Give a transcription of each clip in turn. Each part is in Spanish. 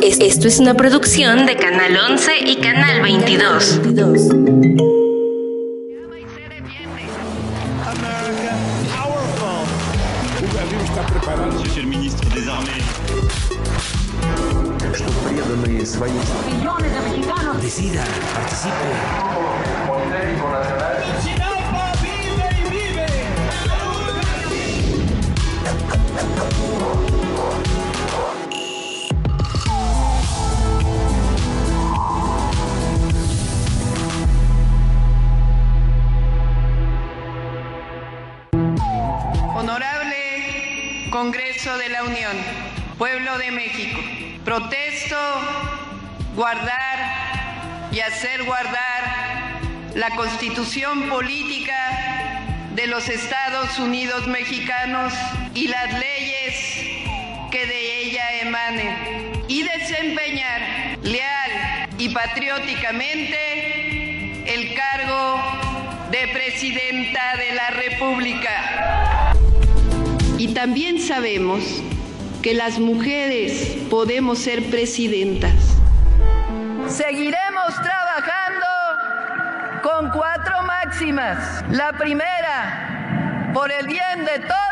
Esto es una producción de Canal 11 y Canal 22. Monsieur le ministre des Armées. Millones de mexicanos decida, participe. ¡Chinampa vive y vive! Honorable Congreso de la Unión, Pueblo de México, protesto guardar y hacer guardar la Constitución política de los Estados Unidos mexicanos y las leyes que de ella emanen, y desempeñar leal y patrióticamente el cargo de Presidenta de la República. Y también sabemos que las mujeres podemos ser presidentas. Seguiremos trabajando con 4 máximas. La primera, por el bien de todos.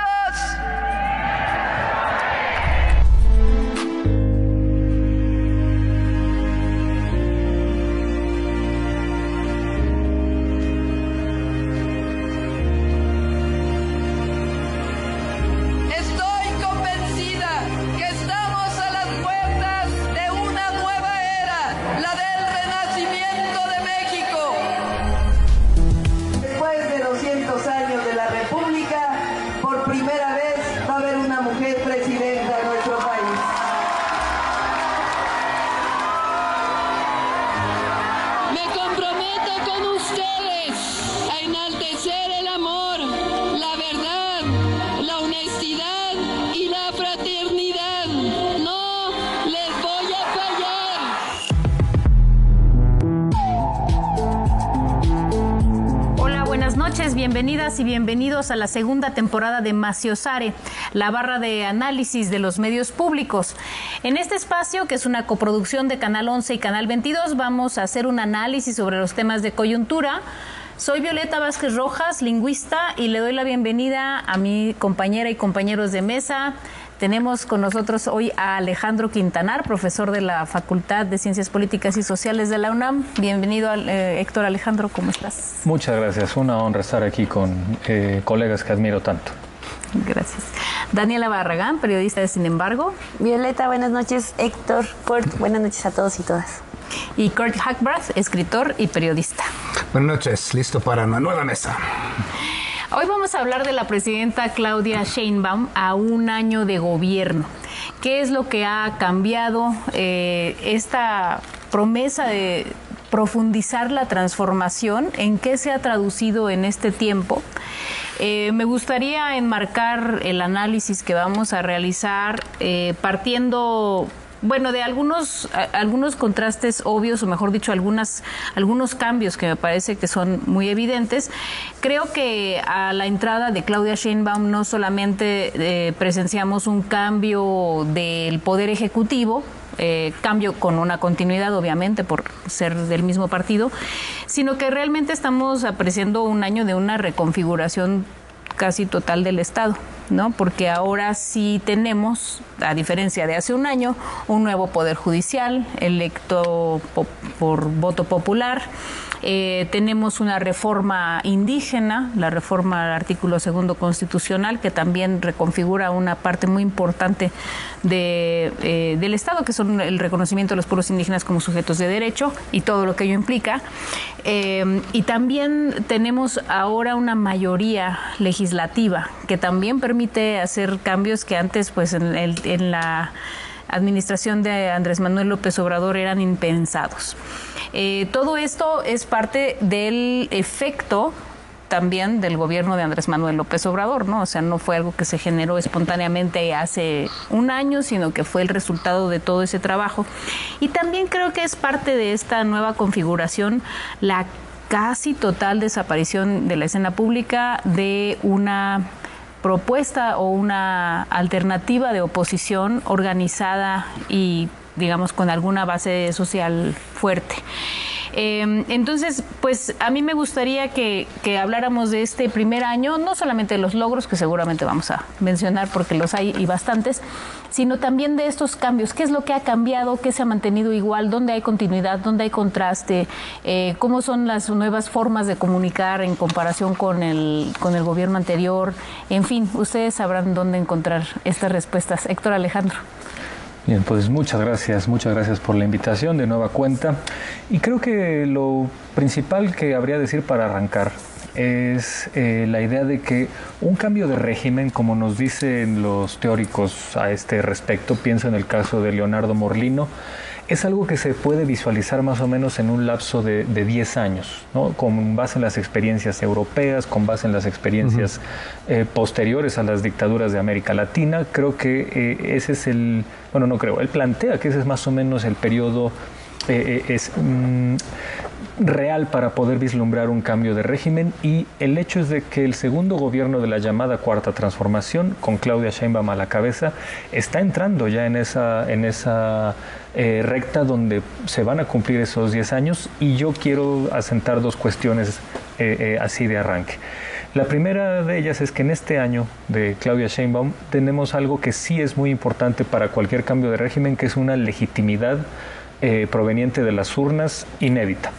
Bienvenidas y bienvenidos a la segunda temporada de Maciosare, la barra de análisis de los medios públicos. En este espacio, que es una coproducción de Canal 11 y Canal 22, vamos a hacer un análisis sobre los temas de coyuntura. Soy Violeta Vázquez Rojas, lingüista, y le doy la bienvenida a mi compañera y compañeros de mesa. Tenemos con nosotros hoy a Alejandro Quintanar, profesor de la Facultad de Ciencias Políticas y Sociales de la UNAM. Bienvenido, Héctor. Alejandro, ¿cómo estás? Muchas gracias. Una honra estar aquí con colegas que admiro tanto. Gracias. Daniela Barragán, periodista de Sin Embargo. Violeta, buenas noches. Héctor, Kurt, buenas noches a todos y todas. Y Kurt Hackbarth, escritor y periodista. Buenas noches. Listo para una nueva mesa. Hoy vamos a hablar de la presidenta Claudia Sheinbaum a un año de gobierno. ¿Qué es lo que ha cambiado esta promesa de profundizar la transformación? ¿En qué se ha traducido en este tiempo? Me gustaría enmarcar el análisis que vamos a realizar partiendo de algunos contrastes obvios, o mejor dicho, algunos cambios que me parece que son muy evidentes. Creo que a la entrada de Claudia Sheinbaum no solamente presenciamos un cambio del Poder Ejecutivo, cambio con una continuidad, obviamente, por ser del mismo partido, sino que realmente estamos apreciando un año de una reconfiguración casi total del Estado, ¿no? Porque ahora sí tenemos, a diferencia de hace un año, un nuevo Poder Judicial electo por voto popular. Tenemos una reforma indígena, la reforma al artículo 2 constitucional, que también reconfigura una parte muy importante del Estado, que son el reconocimiento de los pueblos indígenas como sujetos de derecho y todo lo que ello implica. Y también tenemos ahora una mayoría legislativa que también permite hacer cambios que antes, pues, en la administración de Andrés Manuel López Obrador eran impensados. Todo esto es parte del efecto también del gobierno de Andrés Manuel López Obrador, ¿no? O sea, no fue algo que se generó espontáneamente hace un año, sino que fue el resultado de todo ese trabajo. Y también creo que es parte de esta nueva configuración la casi total desaparición de la escena pública de una propuesta o una alternativa de oposición organizada y digamos, con alguna base social fuerte. Entonces, pues a mí me gustaría que habláramos de este primer año, no solamente de los logros, que seguramente vamos a mencionar porque los hay y bastantes, sino también de estos cambios. ¿Qué es lo que ha cambiado? ¿Qué se ha mantenido igual? ¿Dónde hay continuidad? ¿Dónde hay contraste? ¿Cómo son las nuevas formas de comunicar en comparación con el gobierno anterior? En fin, ustedes sabrán dónde encontrar estas respuestas. Héctor Alejandro. Bien, pues muchas gracias por la invitación de nueva cuenta. Y creo que lo principal que habría de decir para arrancar es la idea de que un cambio de régimen, como nos dicen los teóricos a este respecto, pienso en el caso de Leonardo Morlino, es algo que se puede visualizar más o menos en un lapso de 10 años, ¿no? Con base en las experiencias europeas, con base en las experiencias posteriores a las dictaduras de América Latina. Creo que ese es él plantea que ese es más o menos el periodo real para poder vislumbrar un cambio de régimen, y el hecho es de que el segundo gobierno de la llamada Cuarta Transformación, con Claudia Sheinbaum a la cabeza, está entrando ya en esa recta donde se van a cumplir esos 10 años, y yo quiero asentar dos cuestiones así de arranque. La primera de ellas es que en este año de Claudia Sheinbaum tenemos algo que sí es muy importante para cualquier cambio de régimen, que es una legitimidad proveniente de las urnas inédita.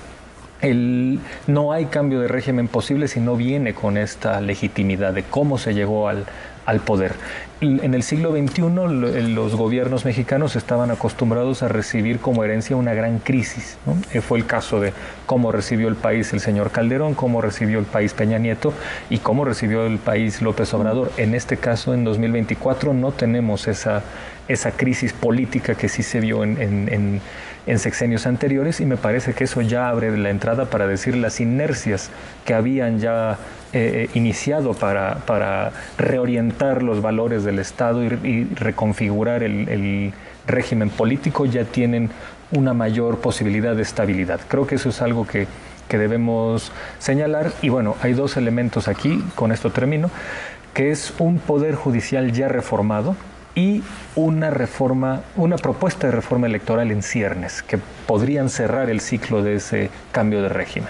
No hay cambio de régimen posible si no viene con esta legitimidad de cómo se llegó al poder. En el siglo XXI los gobiernos mexicanos estaban acostumbrados a recibir como herencia una gran crisis, ¿no? Fue el caso de cómo recibió el país el señor Calderón, cómo recibió el país Peña Nieto y cómo recibió el país López Obrador. En este caso, en 2024, no tenemos esa crisis política que sí se vio en sexenios anteriores, y me parece que eso ya abre la entrada para decir las inercias que habían ya iniciado para reorientar los valores del Estado y reconfigurar el régimen político ya tienen una mayor posibilidad de estabilidad. Creo que eso es algo que debemos señalar, y bueno, hay dos elementos aquí, con esto termino, que es un poder judicial ya reformado y una propuesta de reforma electoral en ciernes, que podrían cerrar el ciclo de ese cambio de régimen.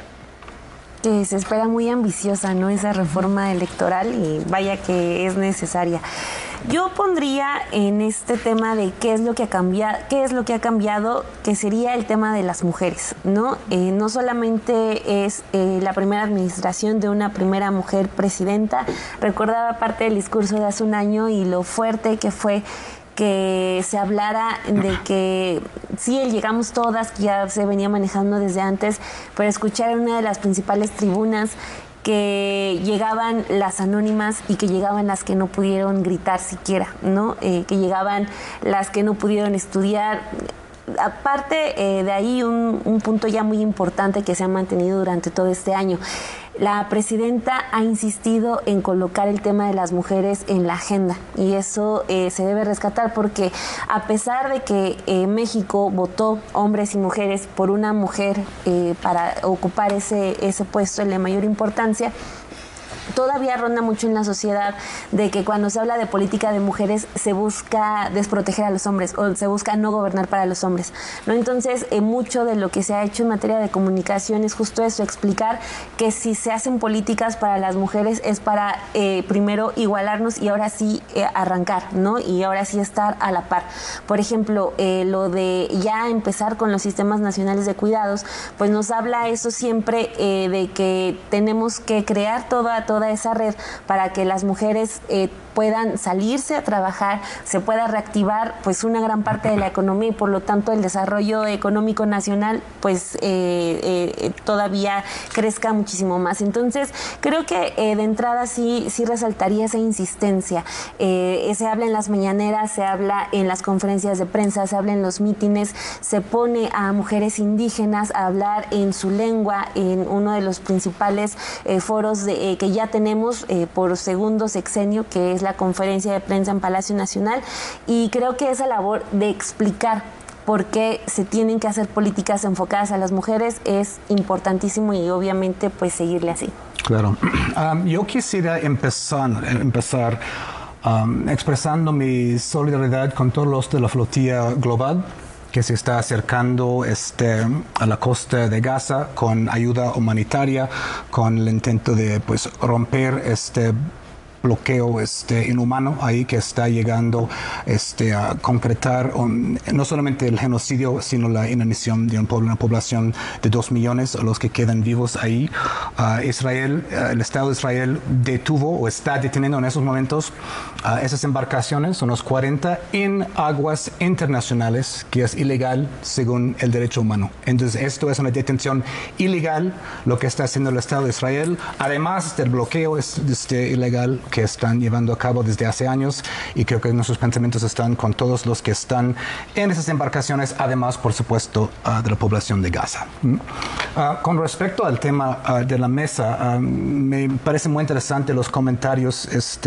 Que se espera muy ambiciosa, ¿no?, esa reforma electoral, y vaya que es necesaria. Yo pondría en este tema de qué es lo que ha cambiado, que sería el tema de las mujeres, ¿no? No solamente es la primera administración de una primera mujer presidenta. Recordaba parte del discurso de hace un año y lo fuerte que fue que se hablara de que sí, llegamos todas, que ya se venía manejando desde antes, pero escuchar en una de las principales tribunas que llegaban las anónimas y que llegaban las que no pudieron gritar siquiera, ¿no? Que llegaban las que no pudieron estudiar. Aparte de ahí, un punto ya muy importante que se ha mantenido durante todo este año. La presidenta ha insistido en colocar el tema de las mujeres en la agenda, y eso se debe rescatar, porque a pesar de que México votó, hombres y mujeres, por una mujer para ocupar ese puesto de mayor importancia, todavía ronda mucho en la sociedad de que cuando se habla de política de mujeres se busca desproteger a los hombres o se busca no gobernar para los hombres, ¿no? Entonces, mucho de lo que se ha hecho en materia de comunicación es justo eso, explicar que si se hacen políticas para las mujeres es para primero igualarnos y ahora sí arrancar, ¿no? Y ahora sí estar a la par. Por ejemplo, lo de ya empezar con los sistemas nacionales de cuidados, pues nos habla eso siempre de que tenemos que crear toda esa red para que las mujeres puedan salirse a trabajar, se pueda reactivar pues una gran parte de la economía, y por lo tanto el desarrollo económico nacional pues todavía crezca muchísimo más. Entonces creo que de entrada sí resaltaría esa insistencia. Se habla en las mañaneras, se habla en las conferencias de prensa, se habla en los mítines, se pone a mujeres indígenas a hablar en su lengua en uno de los principales foros que ya tenemos por segundo sexenio, que es la conferencia de prensa en Palacio Nacional, y creo que esa labor de explicar por qué se tienen que hacer políticas enfocadas a las mujeres es importantísimo, y obviamente pues seguirle así. Claro. Yo quisiera empezar expresando mi solidaridad con todos los de la flotilla global que se está acercando a la costa de Gaza con ayuda humanitaria, con el intento de pues romper bloqueo inhumano ahí que está llegando a concretar no solamente el genocidio, sino la inanición de una población de 2 millones, los que quedan vivos ahí. Israel, el Estado de Israel detuvo o está deteniendo en esos momentos esas embarcaciones, unos 40, en aguas internacionales, que es ilegal según el derecho humano. Entonces esto es una detención ilegal, lo que está haciendo el Estado de Israel, además del bloqueo ilegal que están llevando a cabo desde hace años, y creo que nuestros pensamientos están con todos los que están en esas embarcaciones, además, por supuesto, de la población de Gaza. Con respecto al tema de la mesa, me parece muy interesante los comentarios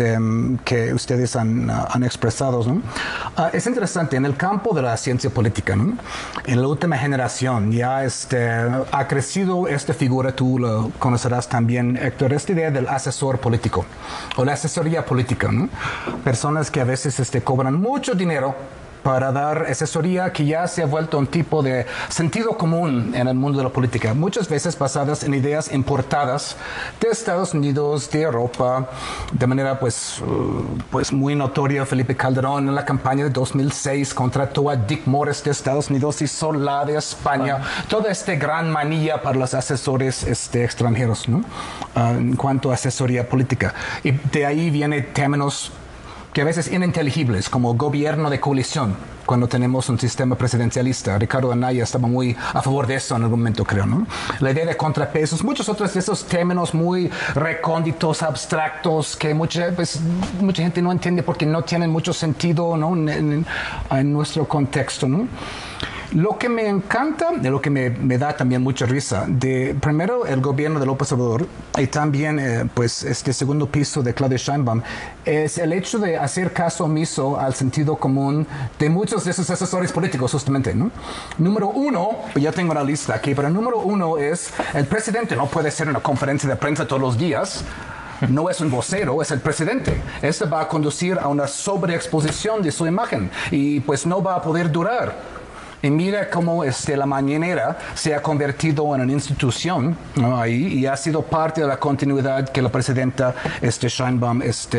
que ustedes han expresado, ¿no? Es interesante, en el campo de la ciencia política, ¿no? En la última generación ya ha crecido esta figura, tú lo conocerás también, Héctor, esta idea del asesor político o la asesoría política, ¿no? Personas que a veces cobran mucho dinero para dar asesoría que ya se ha vuelto un tipo de sentido común en el mundo de la política, muchas veces basadas en ideas importadas de Estados Unidos, de Europa, de manera pues muy notoria. Felipe Calderón en la campaña de 2006 contrató a Dick Morris de Estados Unidos y Solá de España, toda esta gran manía para los asesores extranjeros, ¿no? En cuanto a asesoría política. Y de ahí vienen términos que a veces ininteligibles, como gobierno de coalición, cuando tenemos un sistema presidencialista. Ricardo Anaya estaba muy a favor de eso en algún momento, creo, ¿no? La idea de contrapesos, muchos otros de esos términos muy recónditos, abstractos, que mucha gente no entiende porque no tienen mucho sentido, ¿no? en nuestro contexto, ¿no? Lo que me encanta, de lo que me da también mucha risa, primero el gobierno de López Obrador y también este segundo piso de Claudia Sheinbaum, es el hecho de hacer caso omiso al sentido común de muchos de esos asesores políticos, justamente, ¿no? Número uno, ya tengo una lista aquí, pero número uno es, el presidente no puede hacer una conferencia de prensa todos los días. No es un vocero, es el presidente. Este va a conducir a una sobreexposición de su imagen y pues no va a poder durar. Y mira cómo la mañanera se ha convertido en una institución, ¿no? Ahí, y ha sido parte de la continuidad que la presidenta Sheinbaum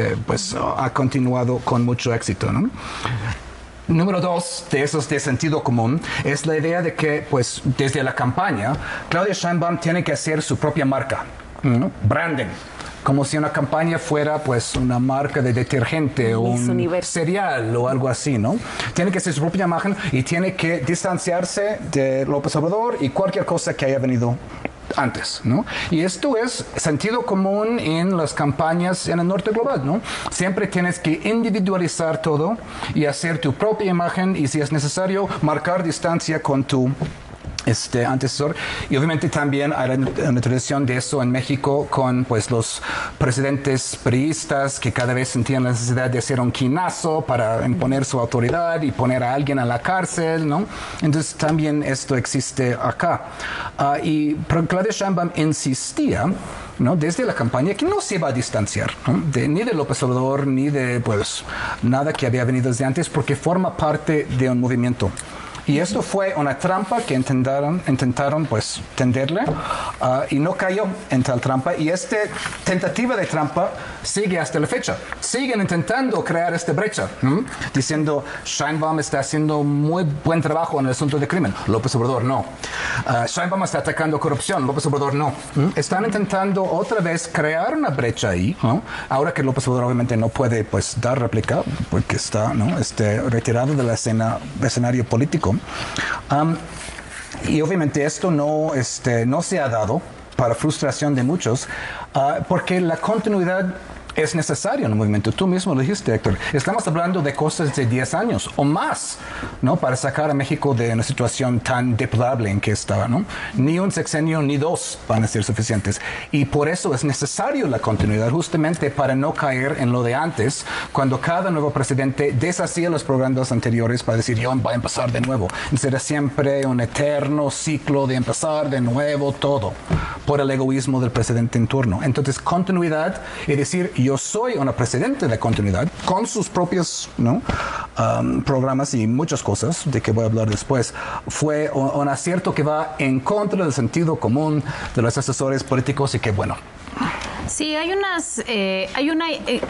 ha continuado con mucho éxito, ¿no? Número dos de esos de sentido común es la idea de que, pues, desde la campaña, Claudia Sheinbaum tiene que hacer su propia marca, ¿no? Branding. Como si una campaña fuera pues una marca de detergente o un cereal o algo así, ¿no? Tiene que ser su propia imagen y tiene que distanciarse de López Obrador y cualquier cosa que haya venido antes, ¿no? Y esto es sentido común en las campañas en el norte global, ¿no? Siempre tienes que individualizar todo y hacer tu propia imagen y, si es necesario, marcar distancia con tu antecesor. Y obviamente también hay una tradición de eso en México con pues los presidentes priistas que cada vez sentían la necesidad de hacer un quinazo para imponer su autoridad y poner a alguien a la cárcel, ¿no? Entonces también esto existe acá. Y Claudia Sheinbaum insistía, ¿no? Desde la campaña, que no se iba a distanciar, ¿no? Ni de López Obrador ni de pues nada que había venido desde antes, porque forma parte de un movimiento. Y esto fue una trampa que intentaron pues tenderle y no cayó en tal trampa. Y esta tentativa de trampa sigue hasta la fecha. Siguen intentando crear esta brecha, diciendo Sheinbaum está haciendo muy buen trabajo en el asunto de crimen. López Obrador no. Sheinbaum está atacando corrupción. López Obrador no. Están intentando otra vez crear una brecha ahí, ¿no? Ahora que López Obrador obviamente no puede pues dar réplica porque está, ¿no? Retirado del escenario político. Y obviamente esto no se ha dado, para frustración de muchos, porque la continuidad es necesario en el movimiento. Tú mismo lo dijiste, Héctor. Estamos hablando de cosas de 10 años o más, ¿no? Para sacar a México de una situación tan deplorable en que estaba, ¿no? Ni un sexenio ni dos van a ser suficientes. Y por eso es necesario la continuidad, justamente para no caer en lo de antes, cuando cada nuevo presidente deshacía los programas anteriores para decir, yo voy a empezar de nuevo. Será siempre un eterno ciclo de empezar de nuevo todo, por el egoísmo del presidente en turno. Entonces, continuidad y decir, yo soy una presidente de continuidad con sus propios programas y muchas cosas de que voy a hablar después. Fue un acierto que va en contra del sentido común de los asesores políticos y que bueno. Sí, hay una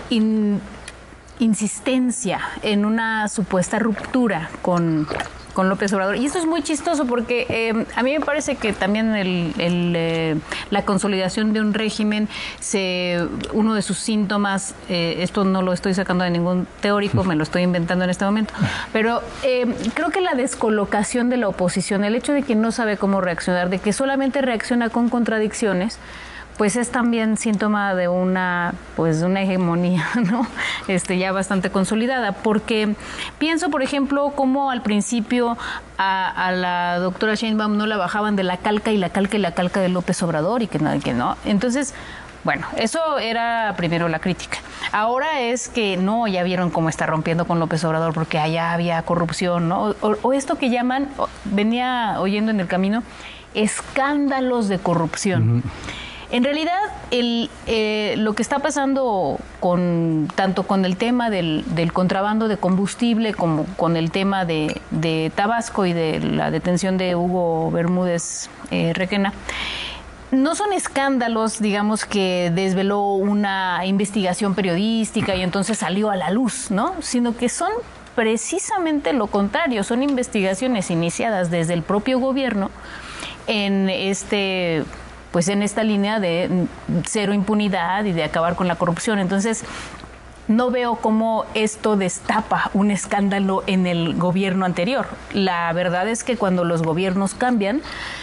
insistencia en una supuesta ruptura con López Obrador. Y esto es muy chistoso porque a mí me parece que también la consolidación de un régimen, uno de sus síntomas, esto no lo estoy sacando de ningún teórico, me lo estoy inventando en este momento, pero creo que la descolocación de la oposición, el hecho de que no sabe cómo reaccionar, de que solamente reacciona con contradicciones, pues es también síntoma de una hegemonía, ¿no? Ya bastante consolidada, porque pienso, por ejemplo, cómo al principio a la doctora Sheinbaum no la bajaban de la calca y la calca y la calca de López Obrador y que no. Entonces, bueno, eso era primero la crítica. Ahora es que no, ya vieron cómo está rompiendo con López Obrador porque allá había corrupción, ¿no? O esto que llaman, venía oyendo en el camino, escándalos de corrupción. En realidad, lo que está pasando tanto con el tema del contrabando de combustible como con el tema de Tabasco y de la detención de Hugo Bermúdez Requena, no son escándalos, digamos, que desveló una investigación periodística y entonces salió a la luz, ¿no? Sino que son precisamente lo contrario, son investigaciones iniciadas desde el propio gobierno en esta línea de cero impunidad y de acabar con la corrupción. Entonces, no veo cómo esto destapa un escándalo en el gobierno anterior. La verdad es que cuando los gobiernos cambian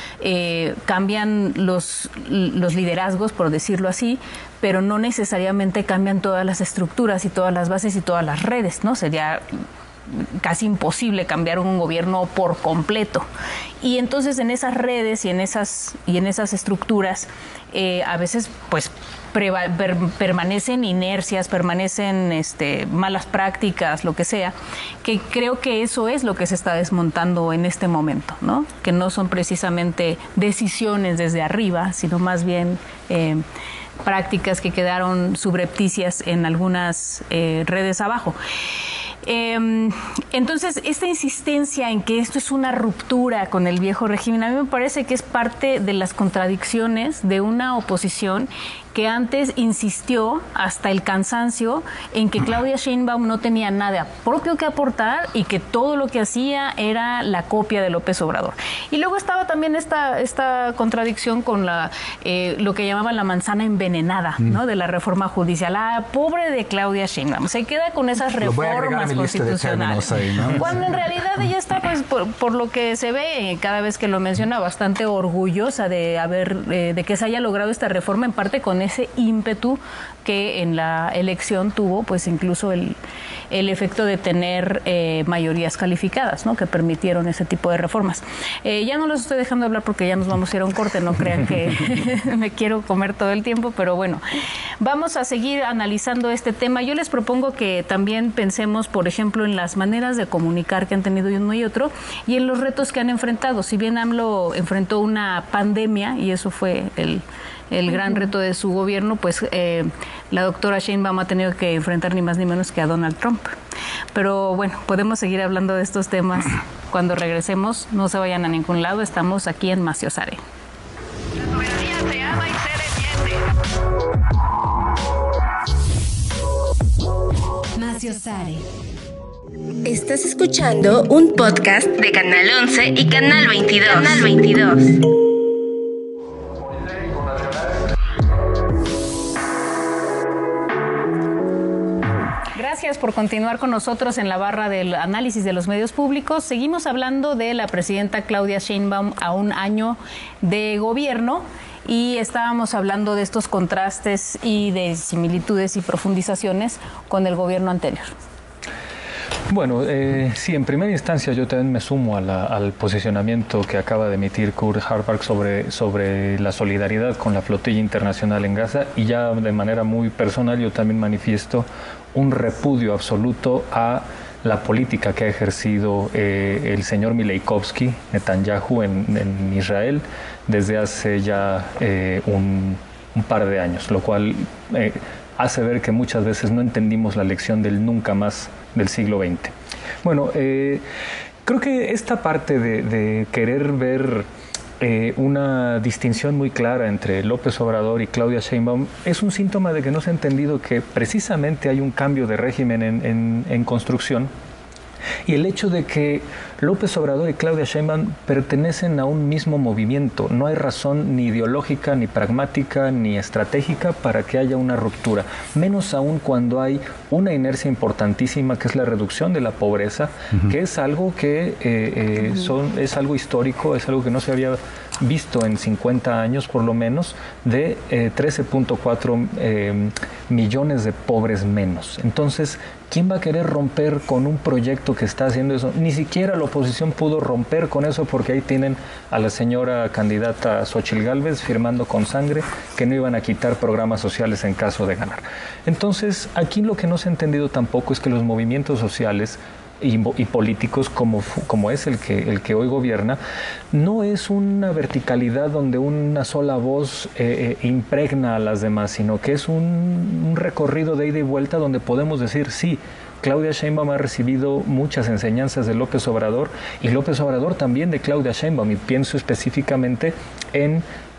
los liderazgos, por decirlo así, pero no necesariamente cambian todas las estructuras y todas las bases y todas las redes, ¿no? Sería casi imposible cambiar un gobierno por completo. Y entonces en esas redes y en esas estructuras a veces pues permanecen inercias, permanecen malas prácticas, lo que sea, que creo que eso es lo que se está desmontando en este momento, ¿no? Que no son precisamente decisiones desde arriba, sino más bien prácticas que quedaron subrepticias en algunas redes abajo. Entonces, esta insistencia en que esto es una ruptura con el viejo régimen, a mí me parece que es parte de las contradicciones de una oposición que antes insistió hasta el cansancio en que Claudia Sheinbaum no tenía nada propio que aportar y que todo lo que hacía era la copia de López Obrador. Y luego estaba también esta contradicción con lo que llamaban la manzana envenenada, ¿no? De la reforma judicial. Ah, pobre de Claudia Sheinbaum, se queda con esas reformas constitucionales. Ahí, ¿no? Cuando en realidad ella está, pues, por lo que se ve, cada vez que lo menciona, bastante orgullosa de que se haya logrado esta reforma, en parte con ese ímpetu que en la elección tuvo, pues incluso el efecto de tener mayorías calificadas, ¿no? Que permitieron ese tipo de reformas. Ya no los estoy dejando hablar porque ya nos vamos a ir a un corte, no crean que me quiero comer todo el tiempo, pero bueno, vamos a seguir analizando este tema. Yo les propongo que también pensemos, por ejemplo, en las maneras de comunicar que han tenido uno y otro y en los retos que han enfrentado. Si bien AMLO enfrentó una pandemia y eso fue el gran reto de su gobierno, pues la doctora Sheinbaum ha tenido que enfrentar ni más ni menos que a Donald Trump. Pero bueno, podemos seguir hablando de estos temas cuando regresemos. No se vayan a ningún lado, estamos aquí en Maciosare. La soberanía se ama y se defiende. Maciosare. Estás escuchando un podcast de Canal 11 y Canal 22. Canal 22. Gracias por continuar con nosotros en la barra del análisis de los medios públicos. Seguimos hablando de la presidenta Claudia Sheinbaum a un año de gobierno y estábamos hablando de estos contrastes y de similitudes y profundizaciones con el gobierno anterior. Bueno, sí, en primera instancia yo también me sumo al posicionamiento que acaba de emitir Kurt Hartberg sobre la solidaridad con la flotilla internacional en Gaza, y ya de manera muy personal yo también manifiesto un repudio absoluto a la política que ha ejercido el señor Mileikovsky, Netanyahu, en Israel desde hace ya un par de años, lo cual hace ver que muchas veces no entendimos la lección del nunca más del siglo XX. Bueno, creo que esta parte de querer ver una distinción muy clara entre López Obrador y Claudia Sheinbaum es un síntoma de que no se ha entendido que precisamente hay un cambio de régimen en construcción, y el hecho de que López Obrador y Claudia Sheinbaum pertenecen a un mismo movimiento. No hay razón ni ideológica, ni pragmática, ni estratégica para que haya una ruptura, menos aún cuando hay una inercia importantísima que es la reducción de la pobreza, que es algo que es algo histórico, es algo que no se había visto en 50 años por lo menos, de 13.4 millones de pobres menos. Entonces, ¿quién va a querer romper con un proyecto que está haciendo eso? Ni siquiera la oposición pudo romper con eso, porque ahí tienen a la señora candidata Xóchitl Gálvez firmando con sangre que no iban a quitar programas sociales en caso de ganar. Entonces, aquí lo que no se ha entendido tampoco es que los movimientos sociales y políticos como es el que hoy gobierna, no es una verticalidad donde una sola voz impregna a las demás, sino que es un recorrido de ida y vuelta donde podemos decir, sí, Claudia Sheinbaum ha recibido muchas enseñanzas de López Obrador y López Obrador también de Claudia Sheinbaum, y pienso específicamente en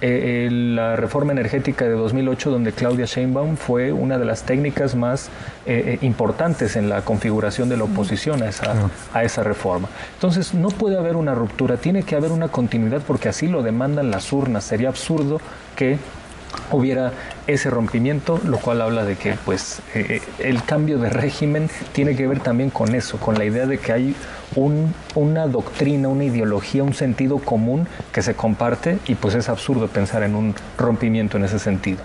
la reforma energética de 2008, donde Claudia Sheinbaum fue una de las técnicas más importantes en la configuración de la oposición a esa reforma. Entonces, no puede haber una ruptura, tiene que haber una continuidad, porque así lo demandan las urnas. Sería absurdo que hubiera ese rompimiento, lo cual habla de que pues el cambio de régimen tiene que ver también con eso, con la idea de que hay una doctrina, una ideología, un sentido común que se comparte, y pues es absurdo pensar en un rompimiento en ese sentido.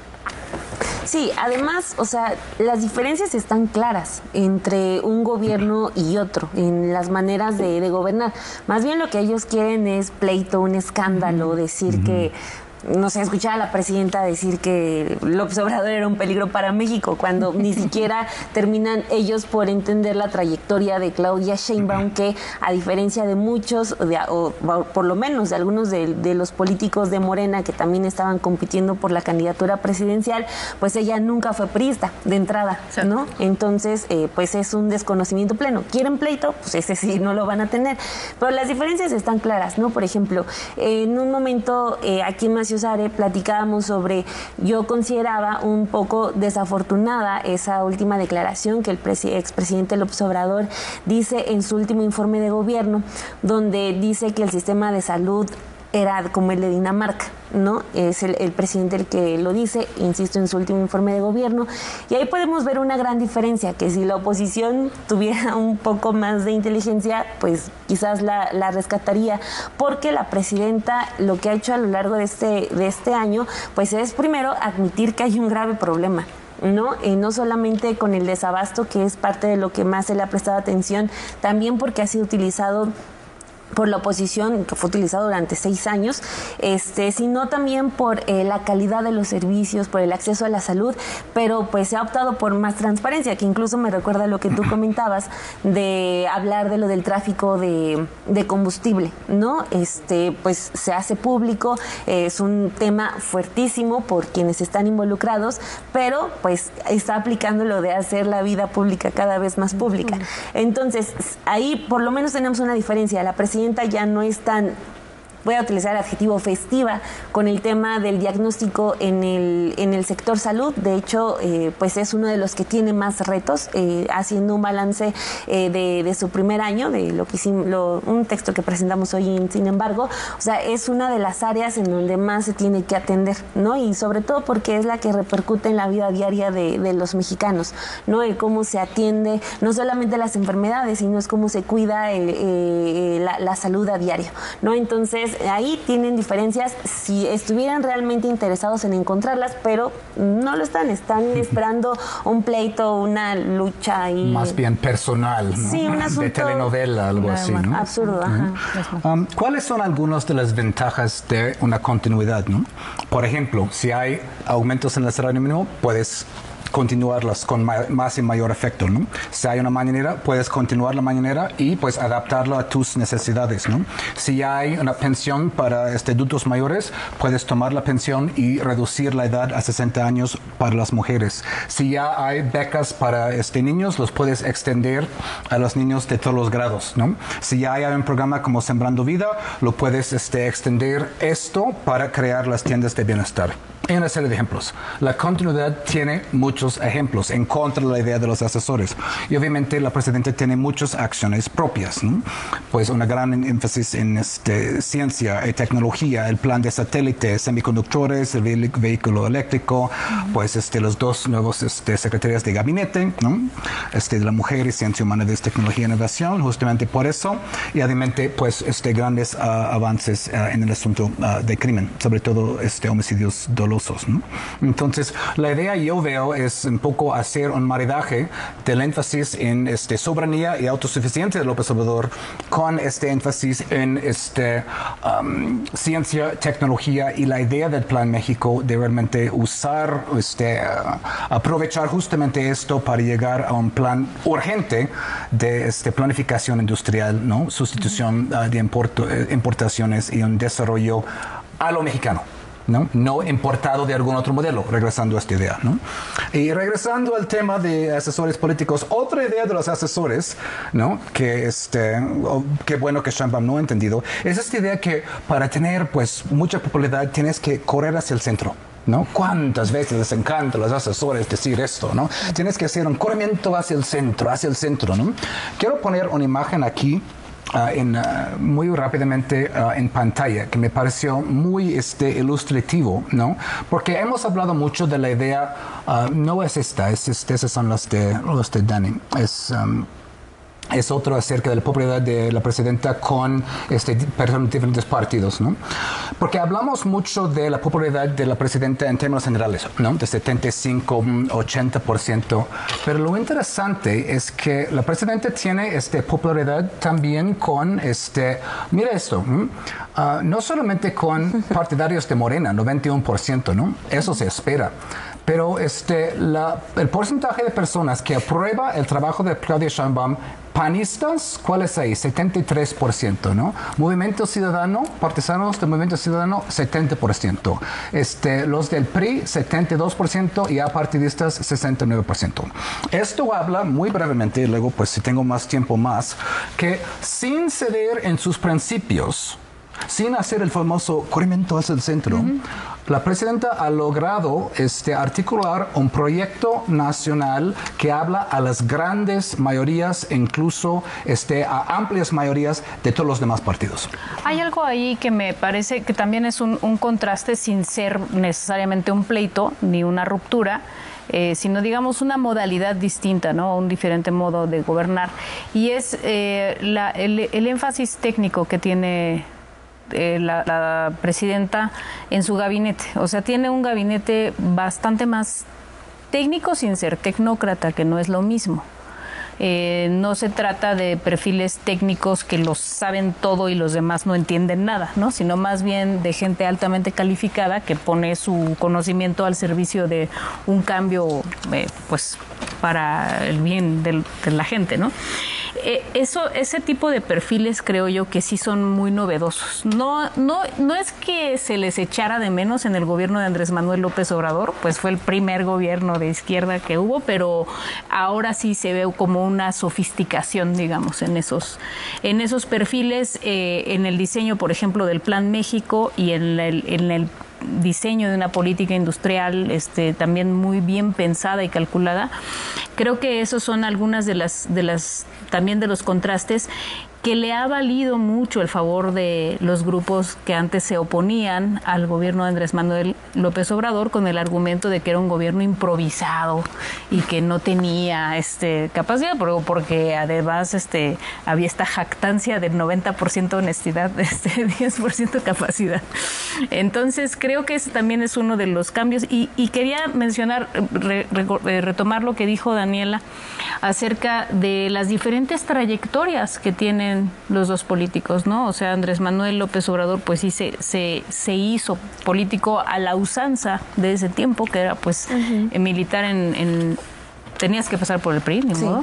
Sí, además, o sea, las diferencias están claras entre un gobierno y otro en las maneras de gobernar. Más bien lo que ellos quieren es pleito, un escándalo, decir que, no sé, escuchar a la presidenta decir que López Obrador era un peligro para México, cuando ni siquiera terminan ellos por entender la trayectoria de Claudia Sheinbaum, que a diferencia de muchos, o por lo menos de algunos de los políticos de Morena que también estaban compitiendo por la candidatura presidencial, pues ella nunca fue priista de entrada, ¿no? Entonces, pues es un desconocimiento pleno. ¿Quieren pleito? Pues ese sí no lo van a tener. Pero las diferencias están claras, ¿no? Por ejemplo, en un momento aquí en Maciosare platicábamos sobre, yo consideraba un poco desafortunada esa última declaración que el expresidente López Obrador dice en su último informe de gobierno, donde dice que el sistema de salud era como el de Dinamarca, ¿no? Es el presidente el que lo dice, insisto, en su último informe de gobierno, y ahí podemos ver una gran diferencia, que si la oposición tuviera un poco más de inteligencia, pues quizás la rescataría, porque la presidenta lo que ha hecho a lo largo de este año, pues es primero admitir que hay un grave problema, ¿no? No solamente con el desabasto, que es parte de lo que más se le ha prestado atención, también porque ha sido utilizado por la oposición, que fue utilizado durante 6 años, sino también por la calidad de los servicios, por el acceso a la salud, pero pues se ha optado por más transparencia, que incluso me recuerda lo que tú comentabas de hablar de lo del tráfico de combustible, ¿no? Pues se hace público, es un tema fuertísimo por quienes están involucrados, pero pues está aplicando lo de hacer la vida pública cada vez más pública. Entonces, ahí por lo menos tenemos una diferencia. La presidenta ya no es tan, voy a utilizar el adjetivo, festiva con el tema del diagnóstico en el sector salud. De hecho, pues es uno de los que tiene más retos, haciendo un balance de su primer año, de lo que hicimos, un texto que presentamos hoy Sin Embargo. O sea, es una de las áreas en donde más se tiene que atender, ¿no? Y sobre todo porque es la que repercute en la vida diaria de los mexicanos, ¿no? El cómo se atiende, no solamente las enfermedades, sino es cómo se cuida la salud a diario, ¿no? Entonces, ahí tienen diferencias si estuvieran realmente interesados en encontrarlas, pero no lo están esperando un pleito, una lucha ahí. Más bien personal, ¿no? Sí, un asunto de telenovela, algo así, ¿no? Absurdo, ajá. ¿Cuáles son algunas de las ventajas de una continuidad, ¿no? Por ejemplo, si hay aumentos en el salario mínimo, puedes continuarlas con más y mayor efecto, ¿no? Si hay una mañanera, puedes continuar la mañanera y pues adaptarla a tus necesidades, ¿no? Si hay una pensión para adultos mayores, puedes tomar la pensión y reducir la edad a 60 años para las mujeres. Si ya hay becas para niños, los puedes extender a los niños de todos los grados, ¿no? Si ya hay un programa como Sembrando Vida, lo puedes extender esto para crear las tiendas de bienestar. Hay una serie de ejemplos. La continuidad tiene muchos ejemplos en contra de la idea de los asesores. Y obviamente la presidenta tiene muchas acciones propias, ¿no? Pues una gran énfasis en ciencia y tecnología, el plan de satélite, semiconductores, el vehículo eléctrico, pues los dos nuevos secretarias de gabinete, ¿no? De la mujer y ciencia humana, de tecnología e innovación, justamente por eso. Y obviamente pues grandes avances en el asunto de crimen, sobre todo homicidios dolosos, ¿no? Entonces, la idea yo veo es un poco hacer un maridaje del énfasis en soberanía y autosuficiencia de López Obrador con énfasis en ciencia, tecnología y la idea del Plan México de realmente usar, aprovechar justamente esto para llegar a un plan urgente de planificación industrial, ¿no? Sustitución de importaciones y un desarrollo a lo mexicano, no importado de algún otro modelo, regresando a esta idea, ¿no? Y regresando al tema de asesores políticos, otra idea de los asesores, ¿no? Que qué bueno que Sheinbaum no ha entendido, es esta idea que para tener pues mucha popularidad tienes que correr hacia el centro, ¿no? ¿Cuántas veces les encanta a los asesores decir esto, ¿no? Tienes que hacer un corrimiento hacia el centro, ¿no? Quiero poner una imagen aquí muy rápidamente en pantalla, que me pareció muy ilustrativo, ¿no? Porque hemos hablado mucho de la idea, no es esta, esas son los de Dani, es otro acerca de la popularidad de la presidenta con diferentes partidos, ¿no? Porque hablamos mucho de la popularidad de la presidenta en términos generales, ¿no? De 75-80%. Pero lo interesante es que la presidenta tiene popularidad también con mira esto, no solamente con partidarios de Morena, 91%, ¿no? Eso se espera. Pero el porcentaje de personas que aprueba el trabajo de Claudia Sheinbaum, panistas, ¿cuál es ahí? 73%, ¿no? Movimiento Ciudadano, partisanos del Movimiento Ciudadano, 70%. Los del PRI, 72%, y apartidistas, 69%. Esto habla muy brevemente, y luego, pues, si tengo más tiempo más, que sin ceder en sus principios, sin hacer el famoso corrimiento hacia el centro, la presidenta ha logrado articular un proyecto nacional que habla a las grandes mayorías, incluso a amplias mayorías de todos los demás partidos. Hay algo ahí que me parece que también es un contraste, sin ser necesariamente un pleito ni una ruptura, sino digamos una modalidad distinta, ¿no? Un diferente modo de gobernar. Y es el énfasis técnico que tiene la presidenta en su gabinete. O sea, tiene un gabinete bastante más técnico sin ser tecnócrata, que no es lo mismo. No se trata de perfiles técnicos que los saben todo y los demás no entienden nada, ¿no? Sino más bien de gente altamente calificada que pone su conocimiento al servicio de un cambio, pues, para el bien de la gente, ¿no? Ese tipo de perfiles creo yo que sí son muy novedosos. No es que se les echara de menos en el gobierno de Andrés Manuel López Obrador, pues fue el primer gobierno de izquierda que hubo, pero ahora sí se ve como una sofisticación, digamos, en esos perfiles, en el diseño, por ejemplo, del Plan México y en el diseño de una política industrial también muy bien pensada y calculada. Creo que esos son algunas de las también de los contrastes que le ha valido mucho el favor de los grupos que antes se oponían al gobierno de Andrés Manuel López Obrador con el argumento de que era un gobierno improvisado y que no tenía capacidad, porque además había esta jactancia del 90% honestidad, 10% capacidad. Entonces creo que ese también es uno de los cambios y quería mencionar, retomar lo que dijo Daniela acerca de las diferentes trayectorias que tienen tienen los dos políticos, ¿no? O sea, Andrés Manuel López Obrador, pues sí se hizo político a la usanza de ese tiempo, que era pues militar tenías que pasar por el PRI, ni modo.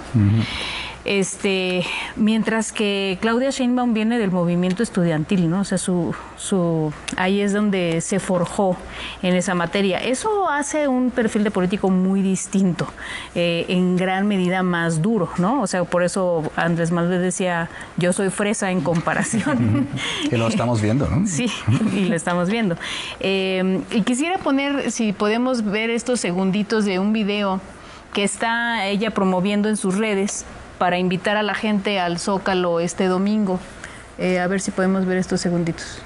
Mientras que Claudia Sheinbaum viene del movimiento estudiantil, ¿no? O sea, ahí es donde se forjó en esa materia. Eso hace un perfil de político muy distinto, en gran medida más duro, ¿no? O sea, por eso Andrés Manuel decía, yo soy fresa en comparación. Y lo estamos viendo, ¿no? Sí, y lo estamos viendo. Y quisiera poner, si podemos ver estos segunditos de un video que está ella promoviendo en sus redes, para invitar a la gente al Zócalo este domingo. A ver si podemos ver estos segunditos.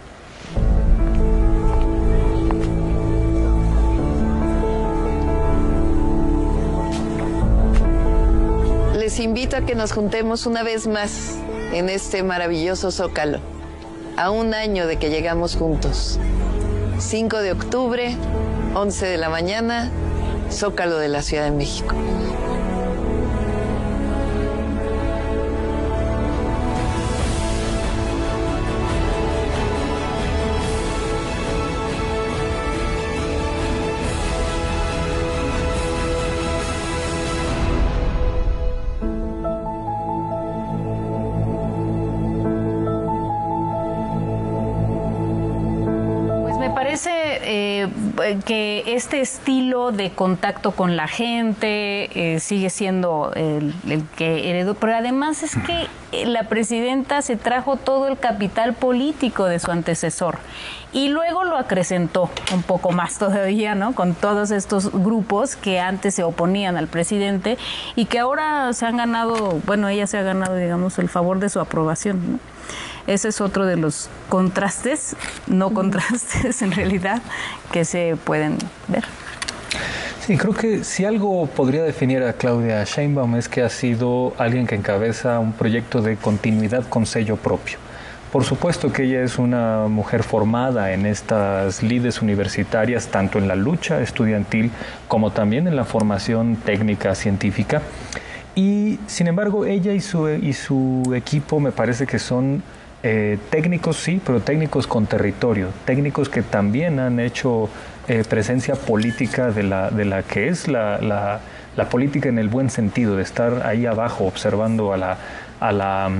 Les invito a que nos juntemos una vez más en este maravilloso Zócalo, a un año de que llegamos juntos. 5 de octubre, 11 de la mañana, Zócalo de la Ciudad de México. Que este estilo de contacto con la gente sigue siendo el que heredó, pero además es que la presidenta se trajo todo el capital político de su antecesor y luego lo acrecentó un poco más todavía, ¿no? Con todos estos grupos que antes se oponían al presidente y que ahora se han ganado, bueno, ella se ha ganado, digamos, el favor de su aprobación, ¿no? Ese es otro de los contrastes, no contrastes en realidad, que se pueden ver. Sí, creo que si algo podría definir a Claudia Sheinbaum es que ha sido alguien que encabeza un proyecto de continuidad con sello propio. Por supuesto que ella es una mujer formada en estas lides universitarias, tanto en la lucha estudiantil como también en la formación técnica científica. Y sin embargo, ella y su equipo me parece que son técnicos, sí, pero técnicos con territorio, técnicos que también han hecho presencia política de la que es la política en el buen sentido, de estar ahí abajo observando a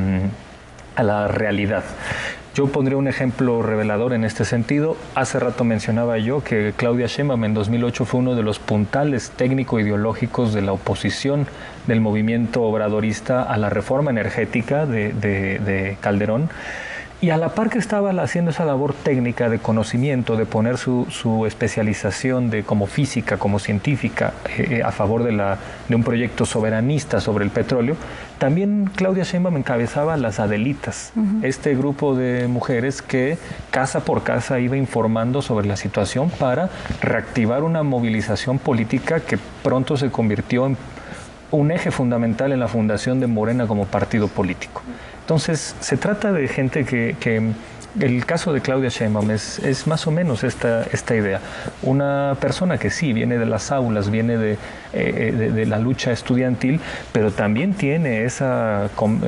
la realidad. Yo pondría un ejemplo revelador en este sentido. Hace rato mencionaba yo que Claudia Sheinbaum en 2008 fue uno de los puntales técnico-ideológicos de la oposición del movimiento obradorista a la reforma energética de Calderón. Y a la par que estaba haciendo esa labor técnica de conocimiento, de poner su especialización como física, como científica, a favor de un proyecto soberanista sobre el petróleo, también Claudia Sheinbaum encabezaba las Adelitas, este grupo de mujeres que casa por casa iba informando sobre la situación para reactivar una movilización política que pronto se convirtió en un eje fundamental en la fundación de Morena como partido político. Entonces, se trata de gente que el caso de Claudia Sheinbaum es más o menos esta idea. Una persona que sí viene de las aulas, viene de la lucha estudiantil, pero también tiene esa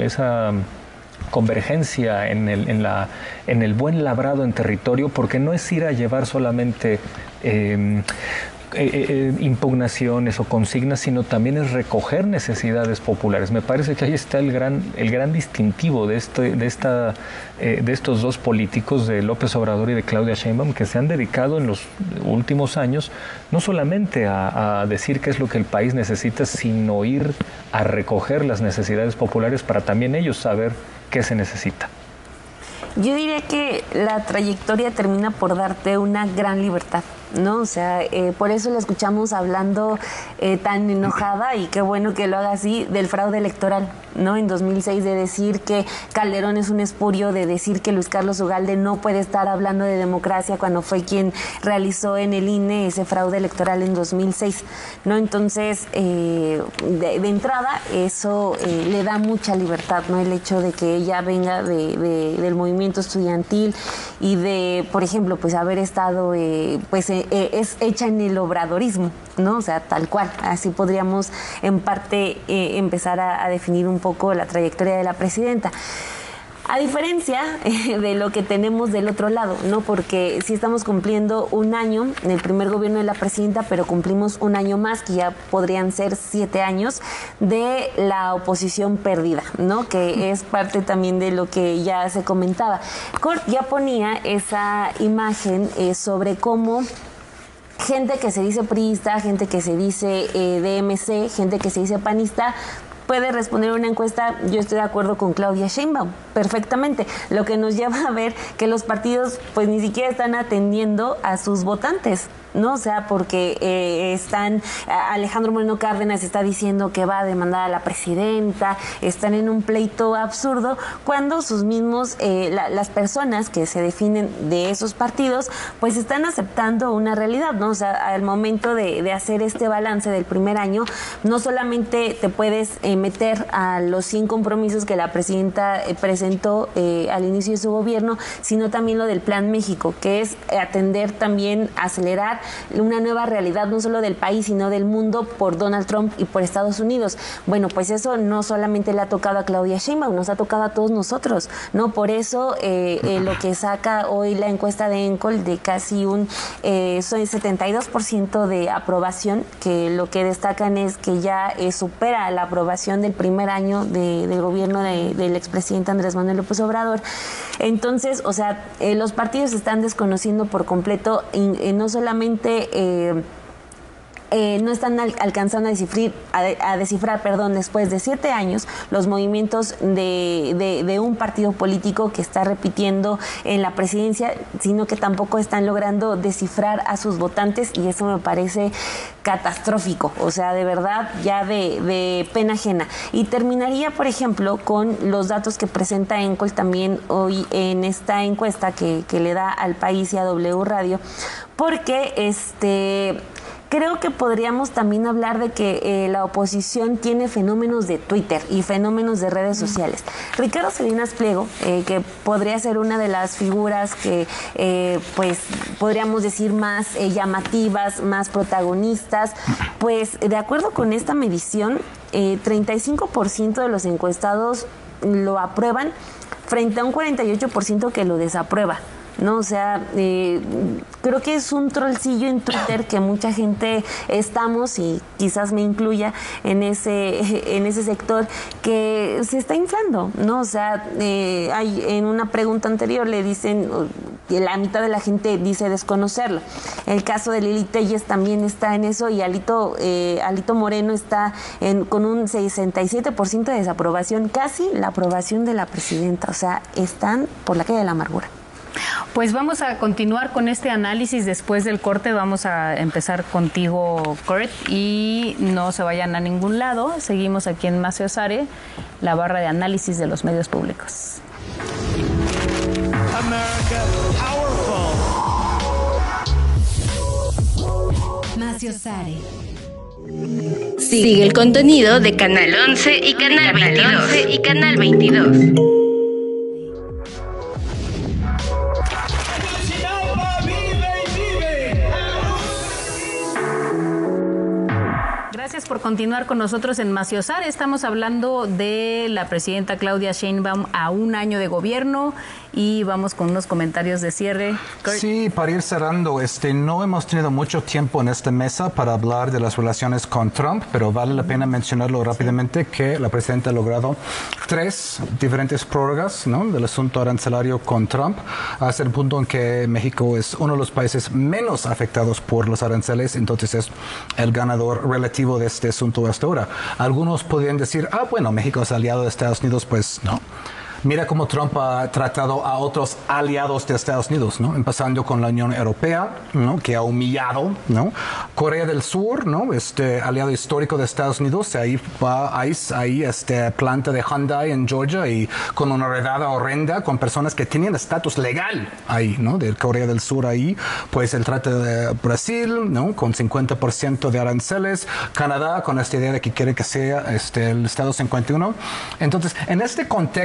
convergencia en el buen labrado en territorio, porque no es ir a llevar solamente impugnaciones o consignas, sino también es recoger necesidades populares. Me parece que ahí está el gran distintivo de estos dos políticos, de López Obrador y de Claudia Sheinbaum, que se han dedicado en los últimos años no solamente a decir qué es lo que el país necesita, sino ir a recoger las necesidades populares para también ellos saber qué se necesita. Yo diría que la trayectoria termina por darte una gran libertad, ¿no? O sea, por eso la escuchamos hablando tan enojada, y qué bueno que lo haga así, del fraude electoral, ¿no? En 2006, de decir que Calderón es un espurio, de decir que Luis Carlos Ugalde no puede estar hablando de democracia cuando fue quien realizó en el INE ese fraude electoral en 2006, ¿no? Entonces, de entrada, eso le da mucha libertad, ¿no? El hecho de que ella venga del movimiento estudiantil y de, por ejemplo, pues haber estado pues es hecha en el obradorismo, ¿no? O sea, tal cual. Así podríamos en parte empezar a definir un poco la trayectoria de la presidenta. A diferencia de lo que tenemos del otro lado, ¿no? Porque sí estamos cumpliendo un año en el primer gobierno de la presidenta, pero cumplimos un año más, que ya podrían ser 7 años, de la oposición perdida, ¿no? Que es parte también de lo que ya se comentaba. Cort ya ponía esa imagen sobre cómo gente que se dice priista, gente que se dice DMC, gente que se dice panista, puede responder una encuesta. Yo estoy de acuerdo con Claudia Sheinbaum, perfectamente, lo que nos lleva a ver que los partidos pues ni siquiera están atendiendo a sus votantes, ¿no? O sea, porque Alejandro Moreno Cárdenas está diciendo que va a demandar a la presidenta, están en un pleito absurdo, cuando sus mismos, las personas que se definen de esos partidos, pues están aceptando una realidad, ¿no? O sea, al momento de hacer este balance del primer año, no solamente te puedes meter a los 100 compromisos que la presidenta presentó al inicio de su gobierno, sino también lo del Plan México, que es atender también, acelerar una nueva realidad, no solo del país, sino del mundo, por Donald Trump y por Estados Unidos. Bueno, pues eso no solamente le ha tocado a Claudia Sheinbaum, nos ha tocado a todos nosotros, ¿no? Por eso lo que saca hoy la encuesta de ENCOL de casi un 72% de aprobación, que lo que destacan es que ya supera la aprobación del primer año del gobierno del expresidente Andrés Manuel López Obrador. Entonces, o sea, los partidos están desconociendo por completo, no solamente no están alcanzando a descifrar, después de 7 años, los movimientos de un partido político que está repitiendo en la presidencia, sino que tampoco están logrando descifrar a sus votantes, y eso me parece catastrófico, o sea, de verdad, ya de pena ajena. Y terminaría, por ejemplo, con los datos que presenta ENCOL también hoy en esta encuesta que le da al País y a W Radio, porque creo que podríamos también hablar de que la oposición tiene fenómenos de Twitter y fenómenos de redes sociales. Ricardo Salinas Pliego, que podría ser una de las figuras que, pues, podríamos decir más llamativas, más protagonistas, pues, de acuerdo con esta medición, 35% de los encuestados lo aprueban frente a un 48% que lo desaprueba, ¿no? O sea, creo que es un trollcillo en Twitter que mucha gente estamos, y quizás me incluya en ese sector, que se está inflando, ¿no? O sea, en una pregunta anterior le dicen que la mitad de la gente dice desconocerlo. El caso de Lili Telles también está en eso, y Alito Moreno está con un 67% de desaprobación, casi la aprobación de la presidenta. O sea, están por la calle de la amargura. Pues vamos a continuar con este análisis después del corte. Vamos a empezar contigo, Kurt, y no se vayan a ningún lado. Seguimos aquí en Más Osare, la barra de análisis de los medios públicos. America powerful. Más Osare. Sigue el contenido de Canal 11 y Canal 22. Gracias por continuar con nosotros en Más Osare. Estamos hablando de la presidenta Claudia Sheinbaum a un año de gobierno, y vamos con unos comentarios de cierre. Kurt. Sí, para ir cerrando, no hemos tenido mucho tiempo en esta mesa para hablar de las relaciones con Trump, pero vale la pena mencionarlo rápidamente, que la presidenta ha logrado 3 diferentes prórrogas, ¿no?, del asunto arancelario con Trump, hasta el punto en que México es uno de los países menos afectados por los aranceles, entonces es el ganador relativo de este asunto hasta ahora. Algunos podrían decir, bueno, México es aliado de Estados Unidos. Pues no. Mira cómo Trump ha tratado a otros aliados de Estados Unidos, ¿no? Empezando con la Unión Europea, ¿no?, que ha humillado, ¿no? Corea del Sur, ¿no?, aliado histórico de Estados Unidos. Ahí va planta de Hyundai en Georgia, y con una redada horrenda con personas que tenían estatus legal ahí, ¿no?, de Corea del Sur ahí. Pues el trato de Brasil, ¿no?, con 50% de aranceles. Canadá, con esta idea de que quiere que sea el Estado 51. Entonces, en este contexto, ¿no?,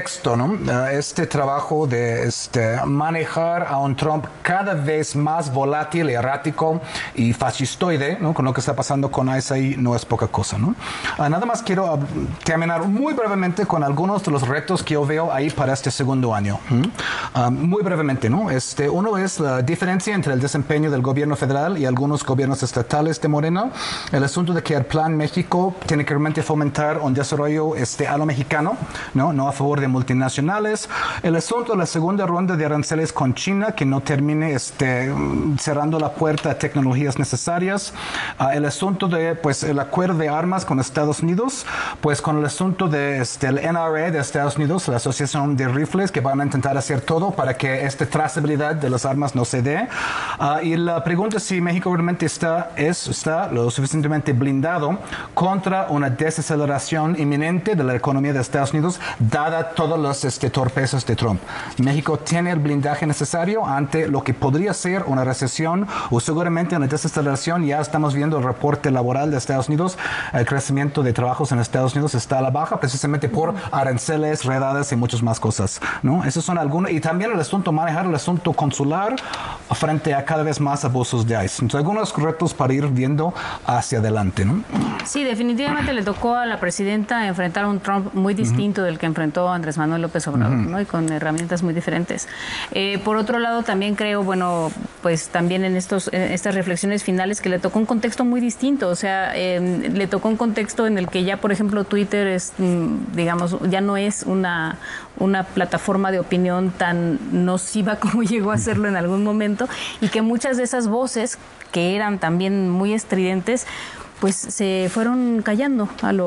¿no? Este trabajo de manejar a un Trump cada vez más volátil, errático y fascistoide, ¿no? Con lo que está pasando con ICE ahí no es poca cosa, ¿no? Nada más quiero terminar muy brevemente con algunos de los retos que yo veo ahí para este segundo año. Muy brevemente, ¿no? Uno es la diferencia entre el desempeño del gobierno federal y algunos gobiernos estatales de Morena. El asunto de que el Plan México tiene que realmente fomentar un desarrollo a lo mexicano, no a favor de multinacionales. El asunto de la segunda ronda de aranceles con China, que no termine cerrando la puerta a tecnologías necesarias. El asunto de, pues, el acuerdo de armas con Estados Unidos, pues con el asunto de el NRA de Estados Unidos, la Asociación de Rifles, que van a intentar hacer todo para que esta trazabilidad de las armas no se dé. Y la pregunta es si México realmente está lo suficientemente blindado contra una desaceleración inminente de la economía de Estados Unidos, dada todos los torpezos de Trump. México tiene el blindaje necesario ante lo que podría ser una recesión o seguramente una desaceleración. Ya estamos viendo el reporte laboral de Estados Unidos. El crecimiento de trabajos en Estados Unidos está a la baja precisamente por aranceles, redadas y muchas más cosas, ¿no? Esos son algunos. Y también manejar el asunto consular frente a cada vez más abusos de ICE. Entonces, algunos retos para ir viendo hacia adelante, ¿no? Sí, definitivamente le tocó a la presidenta enfrentar a un Trump muy distinto del que enfrentó Andrés Manuel López Obrador, ¿no? Y con herramientas muy diferentes. Por otro lado, también creo, bueno, pues también en estas reflexiones finales que le tocó un contexto muy distinto. O sea, le tocó un contexto en el que ya, por ejemplo, Twitter es, digamos, ya no es una plataforma de opinión tan nociva como llegó a serlo en algún momento, y que muchas de esas voces que eran también muy estridentes pues se fueron callando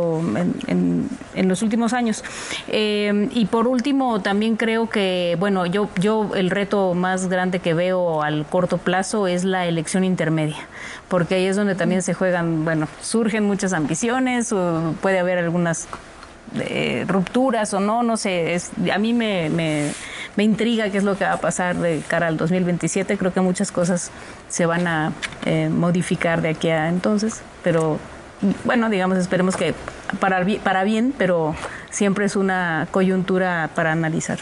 en los últimos años. Y por último, también creo que, bueno, yo el reto más grande que veo al corto plazo es la elección intermedia, porque ahí es donde también se juegan, bueno, surgen muchas ambiciones, o puede haber algunas rupturas o no sé, a mí me intriga qué es lo que va a pasar de cara al 2027. Creo que muchas cosas se van a modificar de aquí a entonces, pero bueno, digamos, esperemos que para bien, pero siempre es una coyuntura para analizar.